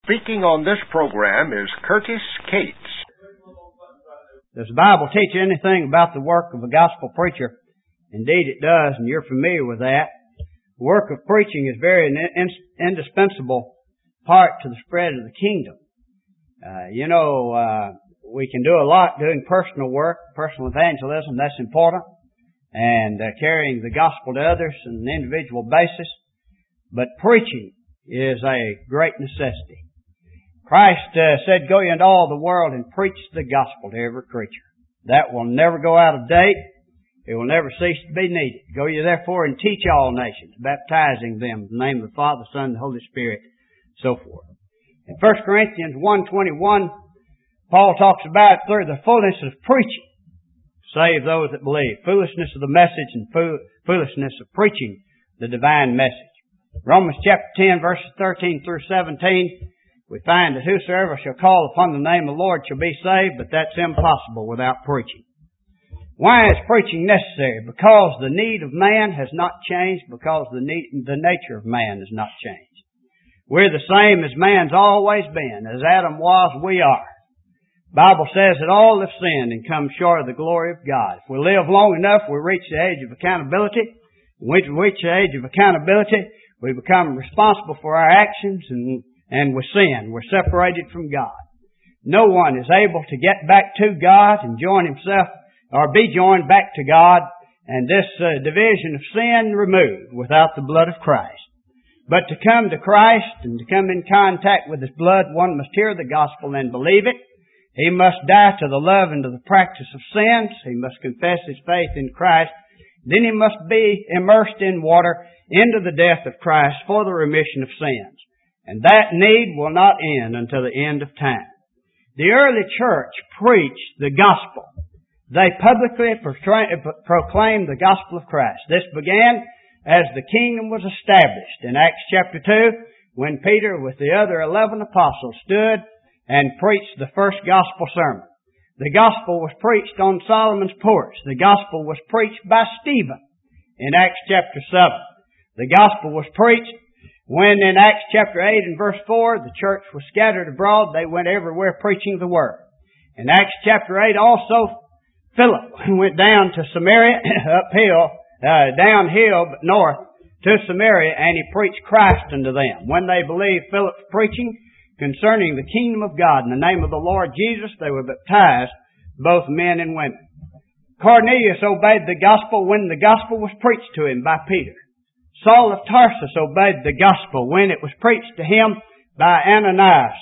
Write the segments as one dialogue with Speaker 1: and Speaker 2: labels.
Speaker 1: Speaking on this program is Curtis Cates.
Speaker 2: Does the Bible teach anything about the work of a gospel preacher? Indeed it does, and you're familiar with that. The work of preaching is very indispensable part to the spread of the kingdom. We can do a lot doing personal work, personal evangelism, that's important, and carrying the gospel to others on an individual basis. But preaching is a great necessity. Christ said, "Go ye into all the world and preach the gospel to every creature." That will never go out of date. It will never cease to be needed. "Go ye therefore and teach all nations, baptizing them in the name of the Father, the Son, and the Holy Spirit," so forth. In 1 Corinthians 1:21, Paul talks about through the fullness of preaching, save those that believe. Foolishness of the message and foolishness of preaching the divine message. Romans chapter 10, verses 13 through 17, we find that whosoever shall call upon the name of the Lord shall be saved, but that's impossible without preaching. Why is preaching necessary? Because the need of man has not changed, because the nature of man has not changed. We're the same as man's always been. As Adam was, we are. The Bible says that all have sinned and come short of the glory of God. If we live long enough, we reach the age of accountability. When we reach the age of accountability, we become responsible for our actions and we sin. We're separated from God. No one is able to get back to God and join himself or be joined back to God and this division of sin removed without the blood of Christ. But to come to Christ and to come in contact with His blood, one must hear the gospel and believe it. He must die to the love and to the practice of sins. He must confess his faith in Christ. Then he must be immersed in water into the death of Christ for the remission of sins. And that need will not end until the end of time. The early church preached the gospel. They publicly proclaimed the gospel of Christ. This began as the kingdom was established in Acts chapter 2, when Peter with the other 11 apostles stood and preached the first gospel sermon. The gospel was preached on Solomon's porch. The gospel was preached by Stephen in Acts chapter 7. The gospel was preached when in Acts chapter 8 and verse 4, the church was scattered abroad. They went everywhere preaching the word. In Acts chapter 8 also, Philip went down to Samaria, downhill but north to Samaria, and he preached Christ unto them. When they believed Philip's preaching concerning the kingdom of God in the name of the Lord Jesus, they were baptized, both men and women. Cornelius obeyed the gospel when the gospel was preached to him by Peter. Saul of Tarsus obeyed the gospel when it was preached to him by Ananias,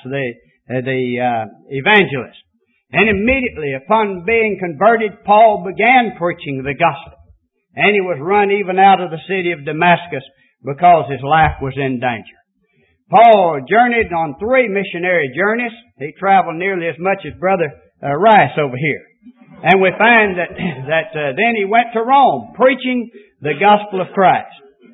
Speaker 2: the evangelist. And immediately upon being converted, Paul began preaching the gospel. And he was run even out of the city of Damascus because his life was in danger. Paul journeyed on 3 missionary journeys. He traveled nearly as much as Brother Rice over here. And we find that then he went to Rome preaching the gospel of Christ.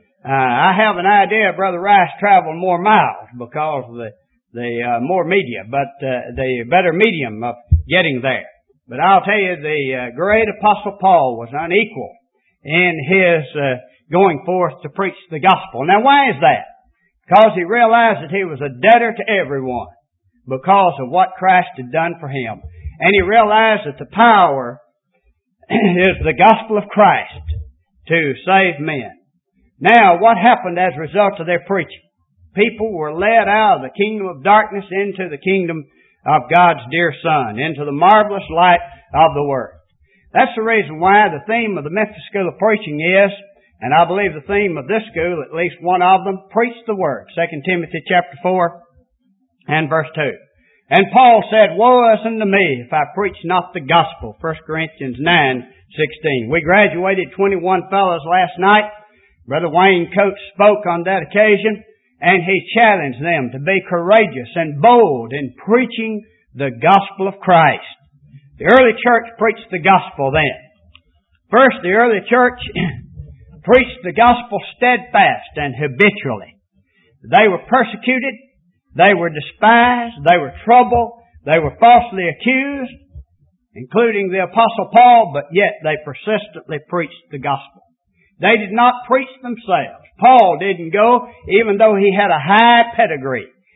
Speaker 2: I have an idea Brother Rice traveled more miles because of the more media, but the better medium of getting there. But I'll tell you, the great Apostle Paul was unequal in his going forth to preach the gospel. Now why is that? Because he realized that he was a debtor to everyone because of what Christ had done for him. And he realized that the power is the gospel of Christ to save men. Now, what happened as a result of their preaching? People were led out of the kingdom of darkness into the kingdom of God's dear Son, into the marvelous light of the Word. That's the reason why the theme of the Memphis School of Preaching is, and I believe the theme of this school, at least one of them, preach the Word. 2 Timothy chapter 4 and verse 2. And Paul said, "Woe is unto me if I preach not the gospel." 1 Corinthians 9:16. We graduated 21 fellows last night. Brother Wayne Coates spoke on that occasion, and he challenged them to be courageous and bold in preaching the gospel of Christ. The early church preached the gospel then. First, the early church preached the gospel steadfast and habitually. They were persecuted, they were despised, they were troubled, they were falsely accused, including the Apostle Paul, but yet they persistently preached the gospel. They did not preach themselves. Paul didn't go, even though he had a high pedigree.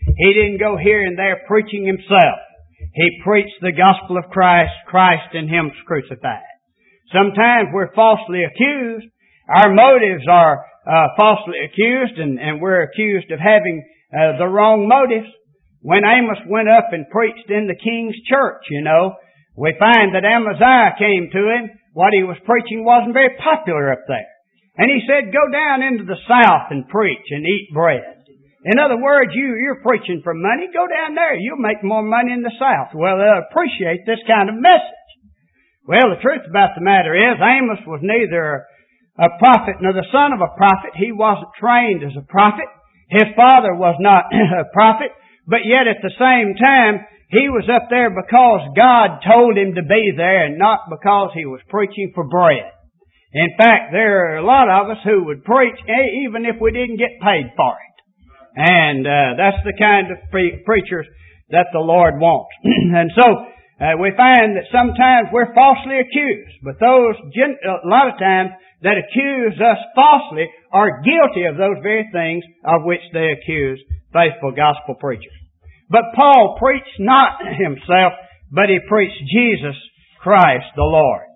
Speaker 2: He didn't go here and there preaching himself. He preached the gospel of Christ, Christ and Him crucified. Sometimes we're falsely accused. Our motives are falsely accused, and we're accused of having the wrong motives. When Amos went up and preached in the king's church, we find that Amaziah came to him. What he was preaching wasn't very popular up there. And he said, go down into the south and preach and eat bread. In other words, you're preaching for money. Go down there. You'll make more money in the south. Well, they'll appreciate this kind of message. Well, the truth about the matter is, Amos was neither a prophet nor the son of a prophet. He wasn't trained as a prophet. His father was not a prophet. But yet at the same time, he was up there because God told him to be there and not because he was preaching for bread. In fact, there are a lot of us who would preach even if we didn't get paid for it. And that's the kind of preachers that the Lord wants. And so we find that sometimes we're falsely accused. But those, a lot of times, that accuse us falsely are guilty of those very things of which they accuse faithful gospel preachers. But Paul preached not himself, but he preached Jesus Christ the Lord.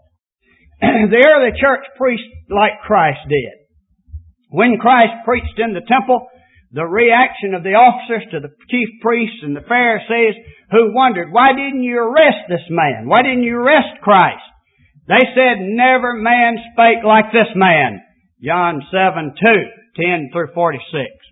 Speaker 2: The early church preached like Christ did. When Christ preached in the temple, the reaction of the officers to the chief priests and the Pharisees who wondered, why didn't you arrest this man? Why didn't you arrest Christ? They said, never man spake like this man. John 7:2, 10 through 46.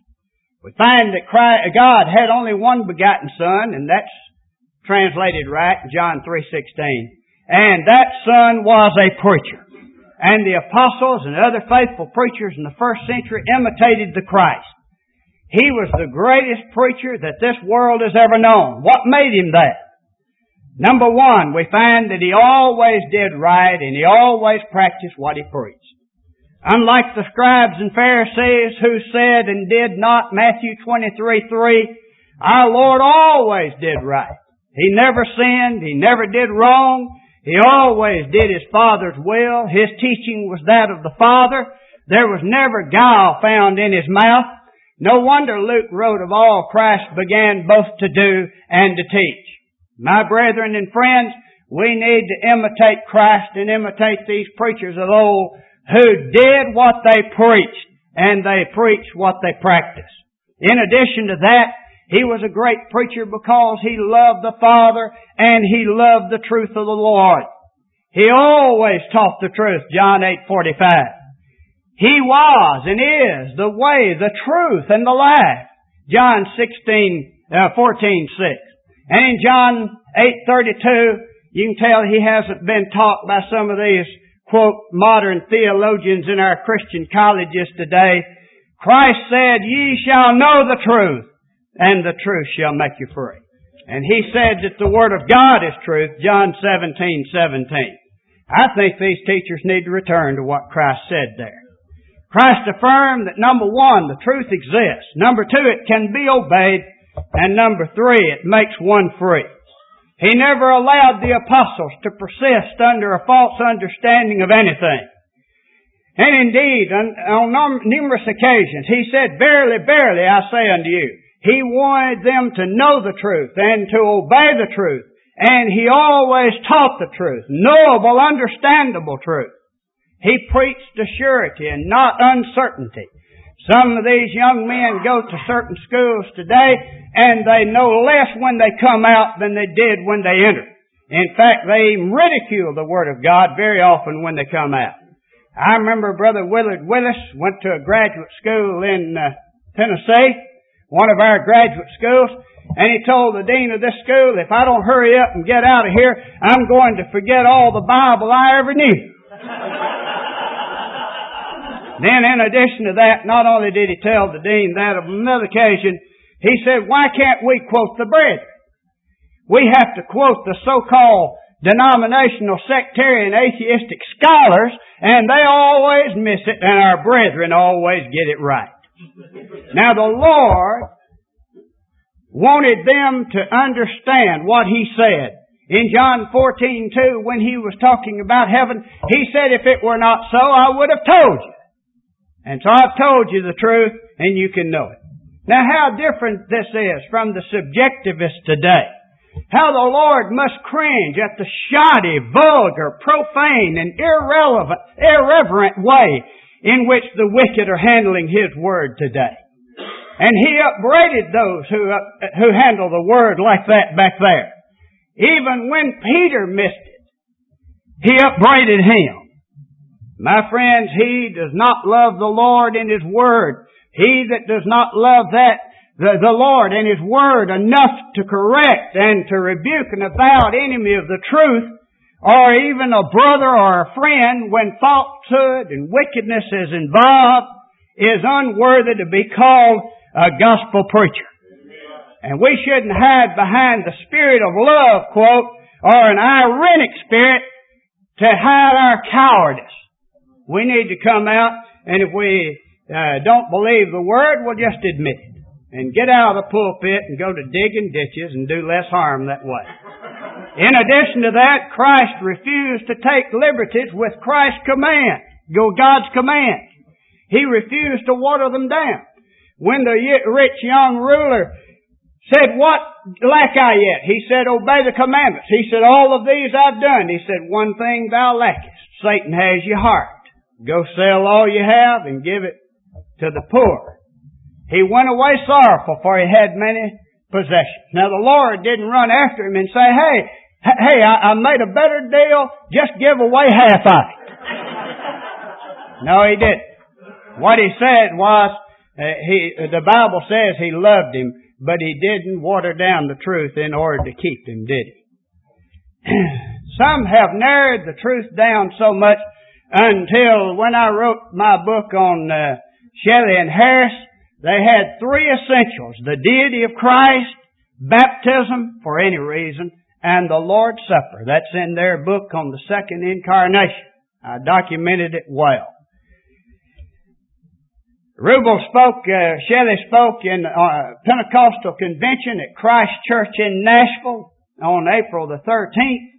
Speaker 2: We find that God had only one begotten Son, and that's translated right, John 3:16. And that Son was a preacher. And the apostles and other faithful preachers in the first century imitated the Christ. He was the greatest preacher that this world has ever known. What made him that? Number one, we find that he always did right and he always practiced what he preached. Unlike the scribes and Pharisees who said and did not, Matthew 23:3, our Lord always did right. He never sinned. He never did wrong. He always did His Father's will. His teaching was that of the Father. There was never guile found in His mouth. No wonder Luke wrote of all Christ began both to do and to teach. My brethren and friends, we need to imitate Christ and imitate these preachers of old who did what they preached and they preached what they practiced. In addition to that, he was a great preacher because he loved the Father and he loved the truth of the Lord. He always taught the truth, John 8:45. He was and is the way, the truth, and the life, John 14:6. And in John 8:32, you can tell he hasn't been taught by some of these, quote, modern theologians in our Christian colleges today. Christ said, ye shall know the truth, and the truth shall make you free. And He said that the Word of God is truth, John 17:17. I think these teachers need to return to what Christ said there. Christ affirmed that number one, the truth exists. Number two, it can be obeyed. And number three, it makes one free. He never allowed the apostles to persist under a false understanding of anything. And indeed, on numerous occasions, He said, verily, verily, I say unto you, He wanted them to know the truth and to obey the truth. And He always taught the truth, knowable, understandable truth. He preached surety and not uncertainty. Some of these young men go to certain schools today and they know less when they come out than they did when they entered. In fact, they ridicule the Word of God very often when they come out. I remember Brother Willard Willis went to a graduate school in Tennessee, one of our graduate schools, and he told the dean of this school, if I don't hurry up and get out of here, I'm going to forget all the Bible I ever knew. Then in addition to that, not only did he tell the dean that, on another occasion, he said, why can't we quote the brethren? We have to quote the so-called denominational, sectarian, atheistic scholars, and they always miss it, and our brethren always get it right. Now the Lord wanted them to understand what He said. In John 14:2, when He was talking about heaven, He said, if it were not so, I would have told you. And so I've told you the truth, and you can know it. Now how different this is from the subjectivist today. How the Lord must cringe at the shoddy, vulgar, profane, and irreverent way in which the wicked are handling His Word today. And He upbraided those who handle the Word like that back there. Even when Peter missed it, He upbraided him. My friends, he does not love the Lord and His Word. He that does not love the Lord and His Word enough to correct and to rebuke an avowed enemy of the truth, or even a brother or a friend when falsehood and wickedness is involved, is unworthy to be called a gospel preacher. And we shouldn't hide behind the spirit of love, quote, or an ironic spirit to hide our cowardice. We need to come out, and if we don't believe the Word, we'll just admit it. And get out of the pulpit and go to digging ditches and do less harm that way. In addition to that, Christ refused to take liberties with Christ's command, God's command. He refused to water them down. When the rich young ruler said, "What lack I yet?" He said, "Obey the commandments." He said, "All of these I've done." He said, "One thing thou lackest. Satan has your heart. Go sell all you have and give it to the poor." He went away sorrowful, for he had many possessions. Now the Lord didn't run after him and say, Hey, I made a better deal. Just give away half of it. No, He didn't. What He said was, the Bible says He loved him, but He didn't water down the truth in order to keep him, did He? Some have narrowed the truth down so much until when I wrote my book on Shelley and Harris, they had three essentials: the deity of Christ, baptism for any reason, and the Lord's Supper. That's in their book on the second incarnation. I documented it well. Shelley spoke in a Pentecostal convention at Christ Church in Nashville on April the 13th,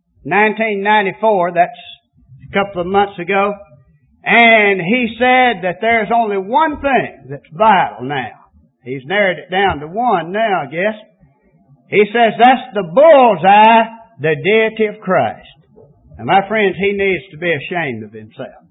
Speaker 2: 1994. That's a couple of months ago. And he said that there's only one thing that's vital now. He's narrowed it down to one now, I guess. He says that's the bullseye, the deity of Christ. And my friends, he needs to be ashamed of himself.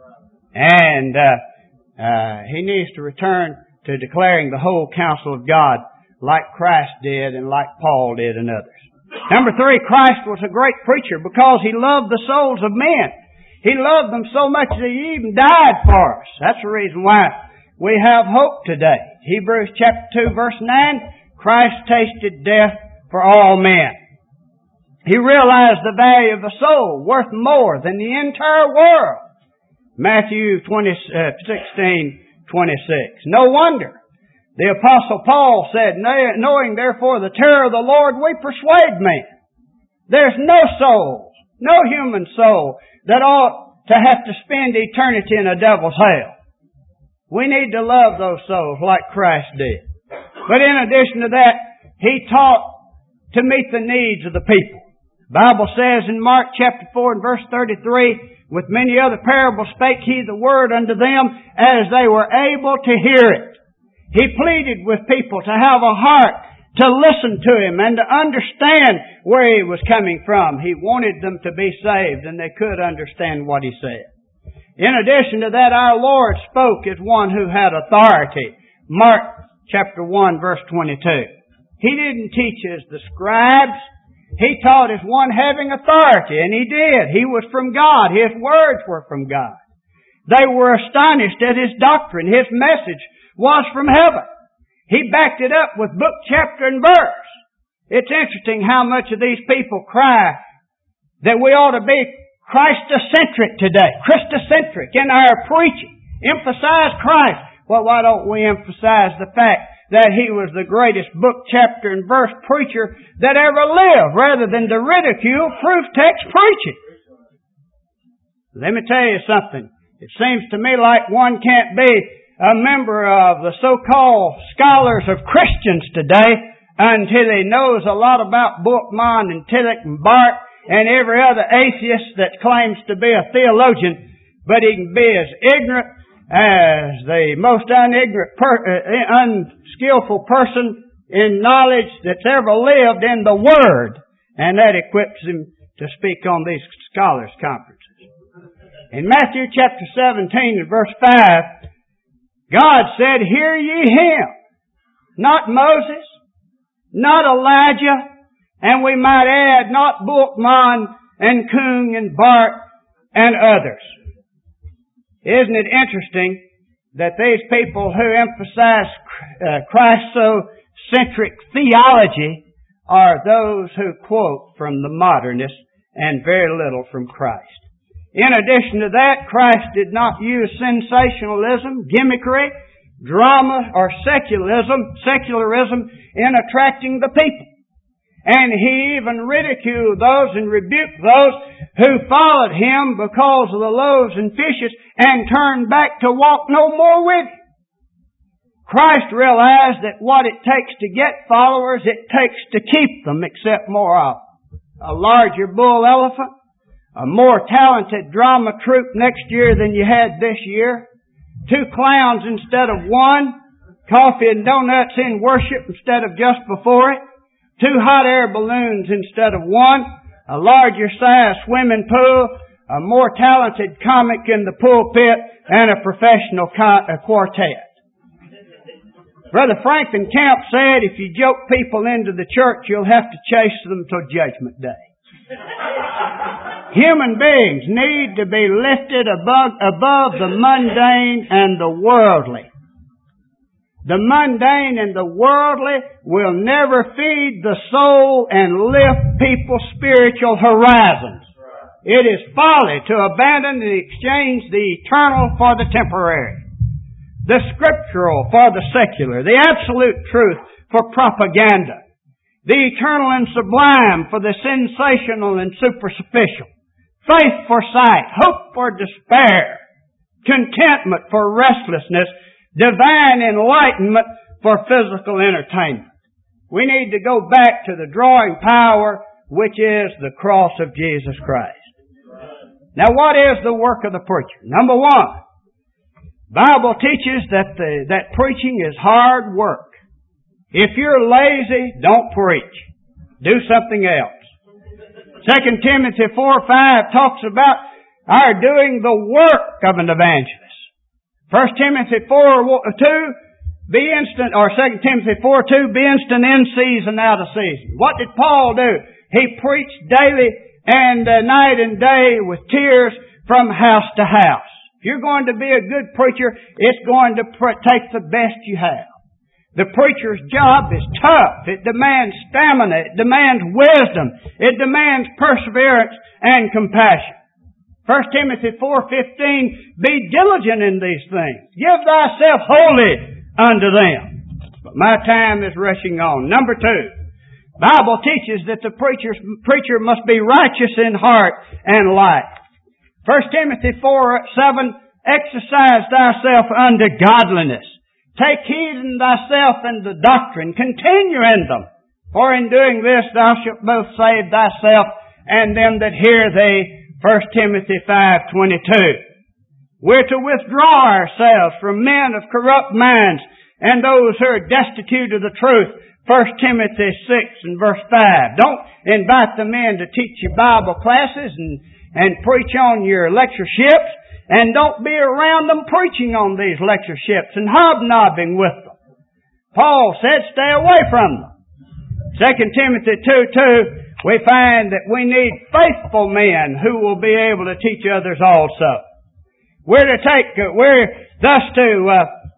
Speaker 2: And he needs to return to declaring the whole counsel of God like Christ did and like Paul did and others. Number 3, Christ was a great preacher because He loved the souls of men. He loved them so much that He even died for us. That's the reason why we have hope today. Hebrews chapter 2 verse 9, Christ tasted death for all men. He realized the value of the soul, worth more than the entire world. Matthew 16:26. No wonder the Apostle Paul said, knowing therefore the terror of the Lord, we persuade men. There's no soul, no human soul, that ought to have to spend eternity in a devil's hell. We need to love those souls like Christ did. But in addition to that, He taught to meet the needs of the people. The Bible says in Mark chapter 4 and verse 33, with many other parables spake He the word unto them as they were able to hear it. He pleaded with people to have a heart to listen to Him and to understand where He was coming from. He wanted them to be saved and they could understand what He said. In addition to that, our Lord spoke as one who had authority. Mark chapter 1 verse 22. He didn't teach as the scribes. He taught as one having authority, and He did. He was from God. His words were from God. They were astonished at His doctrine. His message was from heaven. He backed it up with book, chapter, and verse. It's interesting how much of these people cry that we ought to be Christocentric today, Christocentric in our preaching. Emphasize Christ. Well, why don't we emphasize the fact that He was the greatest book, chapter, and verse preacher that ever lived, rather than to ridicule proof text preaching? Let me tell you something. It seems to me like one can't be a member of the so-called scholars of Christians today until he knows a lot about Bultmann and Tillich and Barth and every other atheist that claims to be a theologian, but he can be as ignorant as the most unskillful person in knowledge that's ever lived in the Word, and that equips him to speak on these scholars' conferences. In Matthew chapter 17 and verse 5, God said, "Hear ye him." Not Moses, not Elijah, and we might add, not Bultmann and Kung and Bart and others. Isn't it interesting that these people who emphasize Christocentric theology are those who quote from the modernists and very little from Christ? In addition to that, Christ did not use sensationalism, gimmickry, drama, or secularism in attracting the people. And He even ridiculed those and rebuked those who followed Him because of the loaves and fishes and turned back to walk no more with Him. Christ realized that what it takes to get followers, it takes to keep them, except more of them. A larger bull elephant, a more talented drama troupe next year than you had this year, 2 clowns instead of 1, coffee and donuts in worship instead of just before it, 2 hot air balloons instead of 1, a larger size swimming pool, a more talented comic in the pulpit, and a professional quartet. Brother Franklin Camp said, if you joke people into the church, you'll have to chase them till Judgment Day. Human beings need to be lifted above the mundane and the worldly. The mundane and the worldly will never feed the soul and lift people's spiritual horizons. It is folly to abandon and exchange the eternal for the temporary, the scriptural for the secular, the absolute truth for propaganda, the eternal and sublime for the sensational and superficial, faith for sight, hope for despair, contentment for restlessness, divine enlightenment for physical entertainment. We need to go back to the drawing power, which is the cross of Jesus Christ. Now, what is the work of the preacher? Number 1, Bible teaches that preaching is hard work. If you're lazy, don't preach. Do something else. 2 Timothy 4:5 talks about our doing the work of an evangelist. 1 Timothy 4:2, be instant, or 2 Timothy 4:2, be instant in season, out of season. What did Paul do? He preached daily and night and day with tears from house to house. If you're going to be a good preacher, it's going to take the best you have. The preacher's job is tough. It demands stamina. It demands wisdom. It demands perseverance and compassion. 1 Timothy 4:15, be diligent in these things. Give thyself wholly unto them. But my time is rushing on. Number 2, Bible teaches that the preacher must be righteous in heart and life. 1 Timothy 4:7, exercise thyself unto godliness. Take heed in thyself and the doctrine. Continue in them. For in doing this thou shalt both save thyself and them that hear thee. 1 Timothy 5:22. We're to withdraw ourselves from men of corrupt minds and those who are destitute of the truth. 1 Timothy 6 and verse 5. Don't invite the men to teach you Bible classes and preach on your lectureships. And don't be around them preaching on these lectureships and hobnobbing with them. Paul said, stay away from them. 2 Timothy 2:2, we find that we need faithful men who will be able to teach others also. We're thus to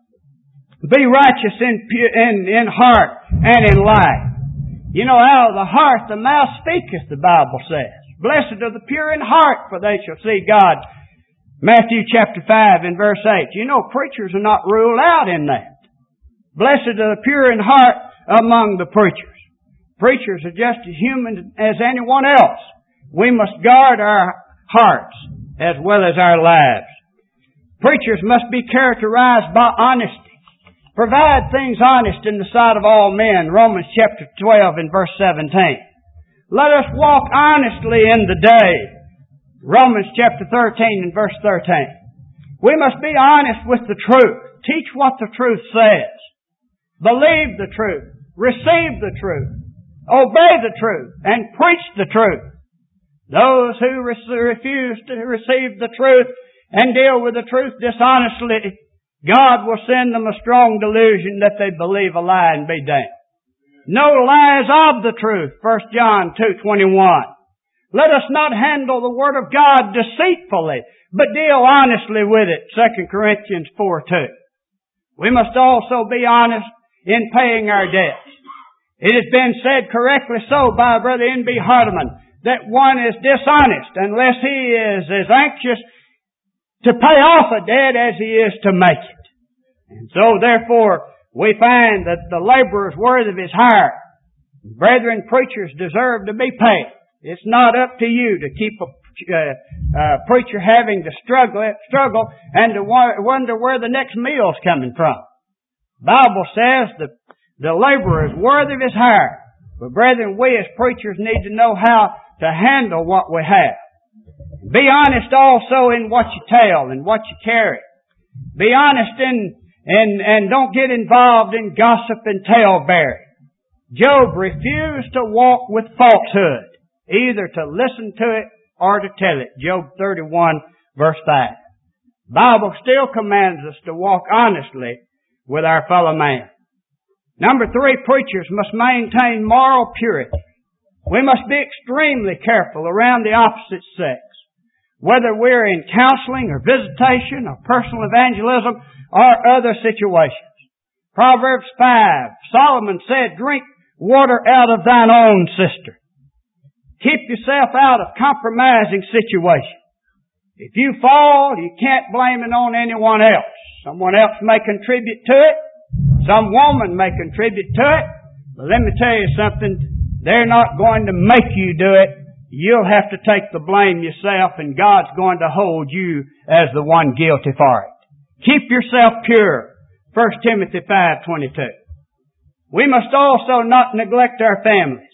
Speaker 2: be righteous in heart and in life. You know, out of the heart the mouth speaketh, the Bible says. Blessed are the pure in heart, for they shall see God. Matthew chapter 5 and verse 8. You know, preachers are not ruled out in that. Blessed are the pure in heart among the preachers. Preachers are just as human as anyone else. We must guard our hearts as well as our lives. Preachers must be characterized by honesty. Provide things honest in the sight of all men. Romans chapter 12 and verse 17. Let us walk honestly in the day. Romans chapter 13 and verse 13. We must be honest with the truth. Teach what the truth says. Believe the truth. Receive the truth. Obey the truth. And preach the truth. Those who refuse to receive the truth and deal with the truth dishonestly, God will send them a strong delusion that they believe a lie and be damned. No lies of the truth, 1 John 2:21. Let us not handle the Word of God deceitfully, but deal honestly with it, 2 Corinthians 4:2. We must also be honest in paying our debts. It has been said correctly so by Brother N.B. Hardeman that one is dishonest unless he is as anxious to pay off a debt as he is to make it. And so therefore we find that the laborer is worthy of his hire. Brethren, preachers deserve to be paid. It's not up to you to keep a preacher having to struggle and to wonder where the next meal's coming from. The Bible says that the laborer is worthy of his hire. But brethren, we as preachers need to know how to handle what we have. Be honest also in what you tell and what you carry. Be honest and don't get involved in gossip and talebearing. Job refused to walk with falsehood, either to listen to it or to tell it. Job 31 verse 5. The Bible still commands us to walk honestly with our fellow man. Number 3, preachers must maintain moral purity. We must be extremely careful around the opposite sex, whether we're in counseling or visitation or personal evangelism or other situations. Proverbs 5, Solomon said, drink water out of thine own cistern. Keep yourself out of compromising situations. If you fall, you can't blame it on anyone else. Someone else may contribute to it. Some woman may contribute to it. But let me tell you something. They're not going to make you do it. You'll have to take the blame yourself, and God's going to hold you as the one guilty for it. Keep yourself pure. 1 Timothy 5:22. We must also not neglect our families.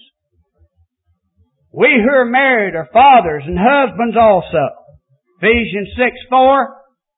Speaker 2: We who are married are fathers and husbands also. Ephesians 6:4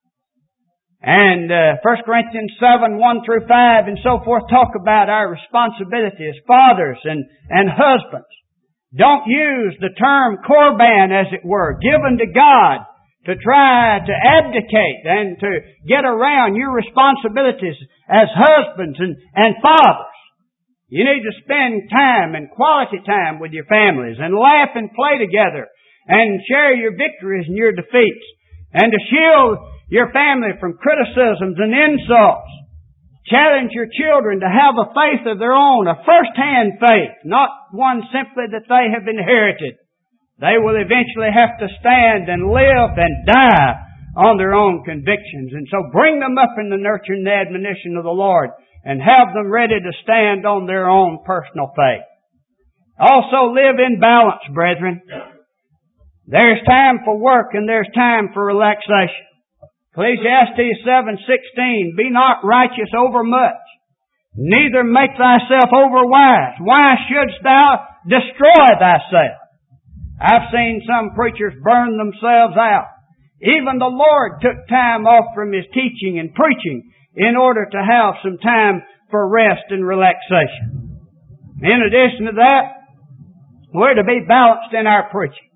Speaker 2: and 1 Corinthians 7:1-5 and so forth talk about our responsibility as fathers and husbands. Don't use the term korban, as it were, given to God, to try to abdicate and to get around your responsibilities as husbands and fathers. You need to spend time and quality time with your families and laugh and play together and share your victories and your defeats, and to shield your family from criticisms and insults. Challenge your children to have a faith of their own, a first-hand faith, not one simply that they have inherited. They will eventually have to stand and live and die on their own convictions. And so bring them up in the nurture and the admonition of the Lord and have them ready to stand on their own personal faith. Also live in balance, brethren. There's time for work and there's time for relaxation. Ecclesiastes 7:16, be not righteous overmuch, neither make thyself overwise. Why shouldst thou destroy thyself? I've seen some preachers burn themselves out. Even the Lord took time off from His teaching and preaching in order to have some time for rest and relaxation. In addition to that, we're to be balanced in our preaching.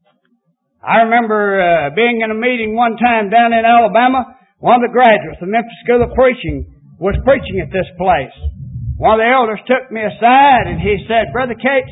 Speaker 2: I remember being in a meeting one time down in Alabama. One of the graduates of the Memphis School of Preaching was preaching at this place. One of the elders took me aside and he said, Brother Cates,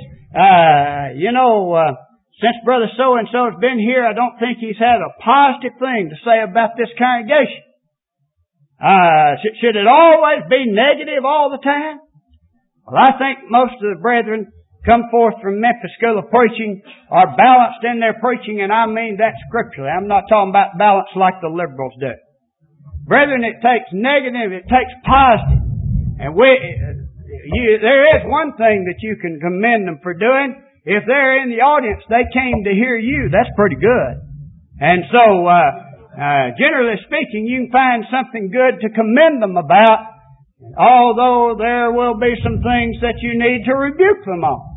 Speaker 2: since Brother so-and-so has been here, I don't think he's had a positive thing to say about this congregation. Should it always be negative all the time? Well, I think most of the brethren come forth from Memphis School of Preaching are balanced in their preaching, and I mean that scripturally. I'm not talking about balance like the liberals do. Brethren, it takes negative, it takes positive. And there is one thing that you can commend them for doing. If they're in the audience, they came to hear you. That's pretty good. And so, generally speaking, you can find something good to commend them about, although there will be some things that you need to rebuke them on.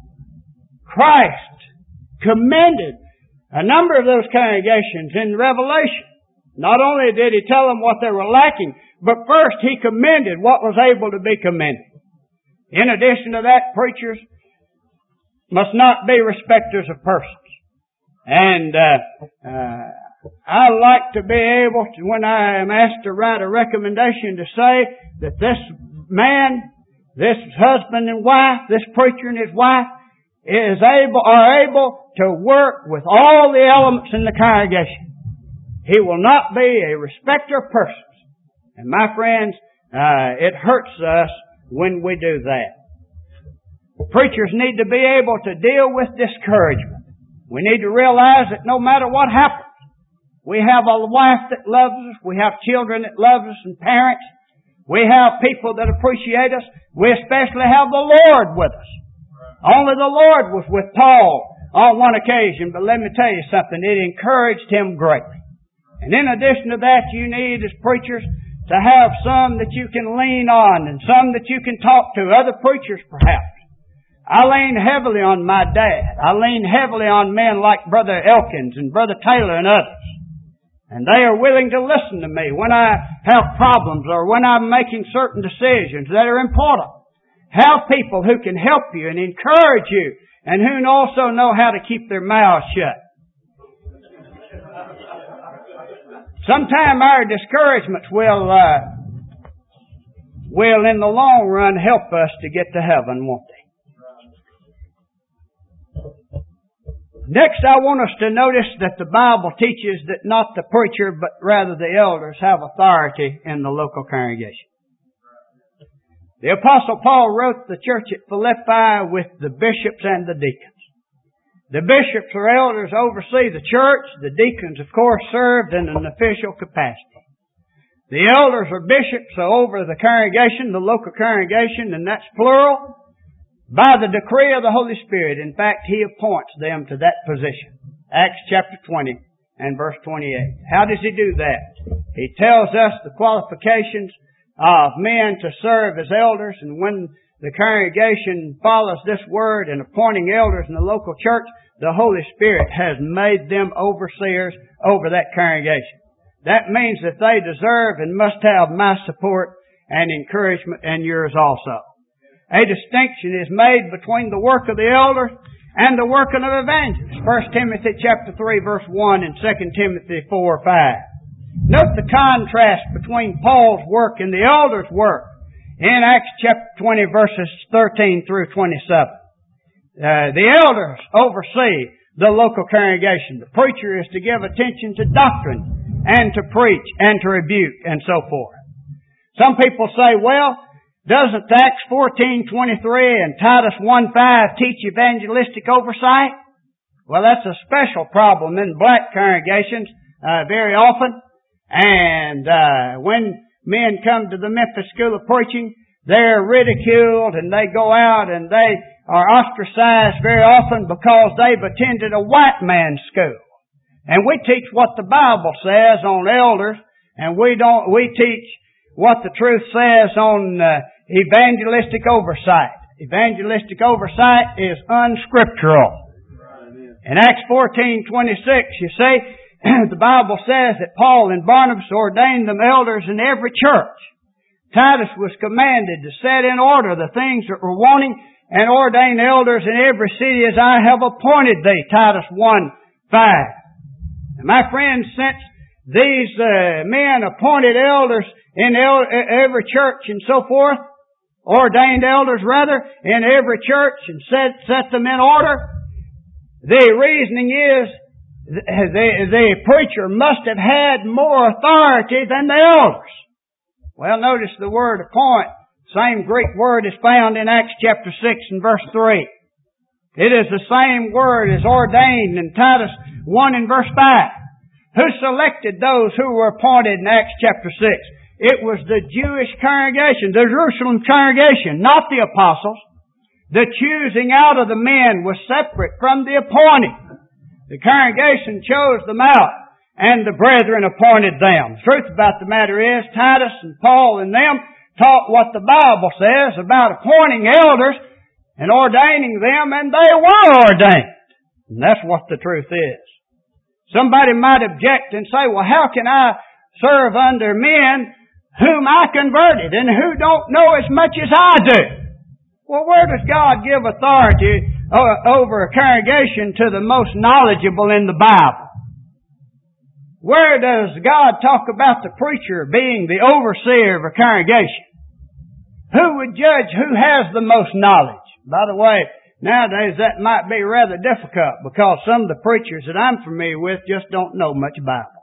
Speaker 2: Christ commended a number of those congregations in Revelation. Not only did He tell them what they were lacking, but first He commended what was able to be commended. In addition to that, preachers must not be respecters of persons. And I like to be able to, when I am asked to write a recommendation, to say that this man, this husband and wife, this preacher and his wife, are able to work with all the elements in the congregation. He will not be a respecter of persons. And my friends, it hurts us when we do that. Preachers need to be able to deal with discouragement. We need to realize that no matter what happens, we have a wife that loves us, we have children that love us and parents, we have people that appreciate us, we especially have the Lord with us. Only the Lord was with Paul on one occasion, but let me tell you something, it encouraged him greatly. And in addition to that, you need as preachers to have some that you can lean on and some that you can talk to, other preachers perhaps. I lean heavily on my dad. I lean heavily on men like Brother Elkins and Brother Taylor and others. And they are willing to listen to me when I have problems or when I'm making certain decisions that are important. Have people who can help you and encourage you and who also know how to keep their mouths shut. Sometime our discouragements will in the long run help us to get to heaven, won't they? Next, I want us to notice that the Bible teaches that not the preacher, but rather the elders have authority in the local congregation. The Apostle Paul wrote the church at Philippi with the bishops and the deacons. The bishops or elders oversee the church. The deacons, of course, served in an official capacity. The elders or bishops are over the congregation, the local congregation, and that's plural. By the decree of the Holy Spirit, in fact, He appoints them to that position. Acts chapter 20 and verse 28. How does He do that? He tells us the qualifications of men to serve as elders, and when the congregation follows this word in appointing elders in the local church, the Holy Spirit has made them overseers over that congregation. That means that they deserve and must have my support and encouragement and yours also. A distinction is made between the work of the elders and the work of evangelists. 1 Timothy chapter 3 verse 1 and 2 Timothy 4, 5. Note the contrast between Paul's work and the elders' work in Acts chapter 20 verses 13 through 27. The elders oversee the local congregation. The preacher is to give attention to doctrine and to preach and to rebuke and so forth. Some people say, well, doesn't Acts 14:23 and Titus 1:5 teach evangelistic oversight? Well, that's a special problem in black congregations very often. And when men come to the Memphis School of Preaching, they're ridiculed and they go out and they are ostracized very often because they've attended a white man's school. And we teach what the Bible says on elders, and we teach what the truth says on evangelistic oversight. Evangelistic oversight is unscriptural. In Acts 14:26, you see, the Bible says that Paul and Barnabas ordained them elders in every church. Titus was commanded to set in order the things that were wanting and ordain elders in every city as I have appointed thee. Titus 1:5. And my friends, since these men appointed elders in every church and so forth, ordained elders rather, in every church and set them in order, the reasoning is the preacher must have had more authority than the elders. Well, notice the word appoint. Same Greek word is found in Acts chapter 6 and verse 3. It is the same word as ordained in Titus 1 and verse 5. Who selected those who were appointed in Acts chapter 6? It was the Jewish congregation, the Jerusalem congregation, not the apostles. The choosing out of the men was separate from the appointing. The congregation chose them out, and the brethren appointed them. The truth about the matter is, Titus and Paul and them taught what the Bible says about appointing elders and ordaining them, and they were ordained. And that's what the truth is. Somebody might object and say, well, how can I serve under men whom I converted and who don't know as much as I do? Well, where does God give authority over a congregation to the most knowledgeable in the Bible? Where does God talk about the preacher being the overseer of a congregation? Who would judge who has the most knowledge? By the way, nowadays that might be rather difficult because some of the preachers that I'm familiar with just don't know much Bible.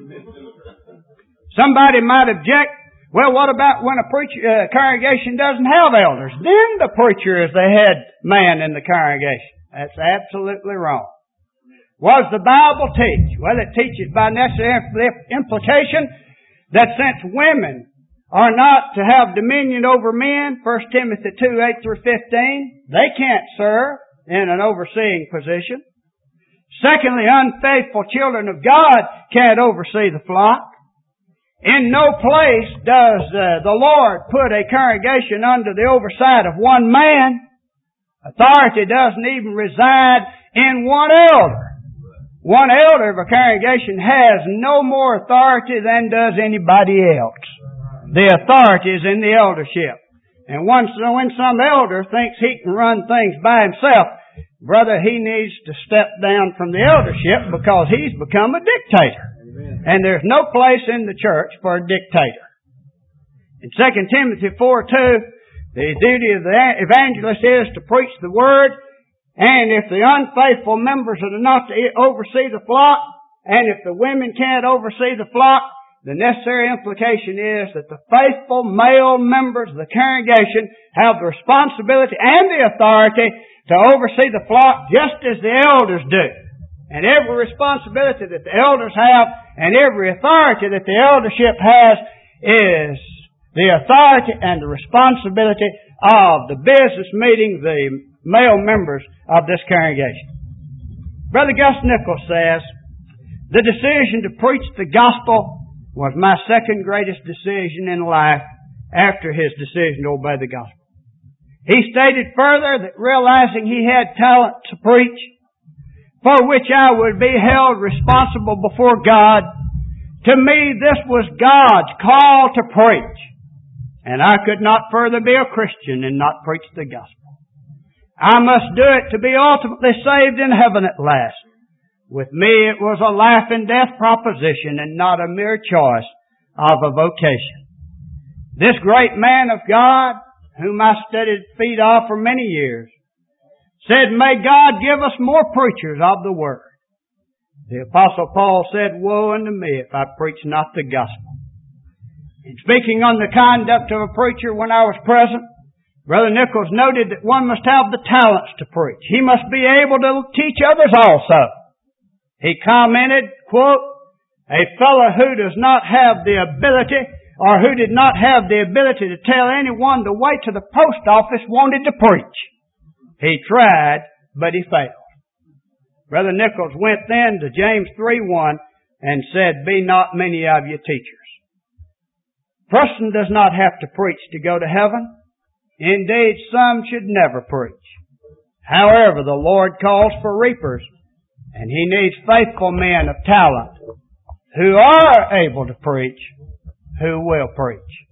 Speaker 2: Somebody might object, well, what about when a congregation doesn't have elders? Then the preacher is the head man in the congregation. That's absolutely wrong. What does the Bible teach? Well, it teaches by necessary implication that since women are not to have dominion over men, 1 Timothy 2, 8 through 15, they can't serve in an overseeing position. Secondly, unfaithful children of God can't oversee the flock. In no place does the Lord put a congregation under the oversight of one man. Authority doesn't even reside in one elder. One elder of a congregation has no more authority than does anybody else. The authority is in the eldership. And when some elder thinks he can run things by himself, brother, he needs to step down from the eldership because he's become a dictator. Amen. And there's no place in the church for a dictator. In 2 Timothy 4:2, the duty of the evangelist is to preach the word, and if the unfaithful members are not to oversee the flock, and if the women can't oversee the flock, the necessary implication is that the faithful male members of the congregation have the responsibility and the authority to oversee the flock just as the elders do. And every responsibility that the elders have and every authority that the eldership has is the authority and the responsibility of the business meeting, the male members of this congregation. Brother Gus Nichols says, the decision to preach the gospel was my second greatest decision in life after his decision to obey the gospel. He stated further that realizing he had talent to preach, for which I would be held responsible before God, to me this was God's call to preach, and I could not further be a Christian and not preach the gospel. I must do it to be ultimately saved in heaven at last. With me it was a life and death proposition and not a mere choice of a vocation. This great man of God, whom I studied the feet of for many years, said, may God give us more preachers of the Word. The Apostle Paul said, woe unto me if I preach not the gospel. In speaking on the conduct of a preacher when I was present, Brother Nichols noted that one must have the talents to preach. He must be able to teach others also. He commented, quote, a fellow who does not have the ability or who did not have the ability to tell anyone the way to the post office wanted to preach. He tried, but he failed. Brother Nichols went then to James 3:1 and said, be not many of you teachers. A person does not have to preach to go to heaven. Indeed, some should never preach. However, the Lord calls for reapers, and He needs faithful men of talent who are able to preach, who will preach.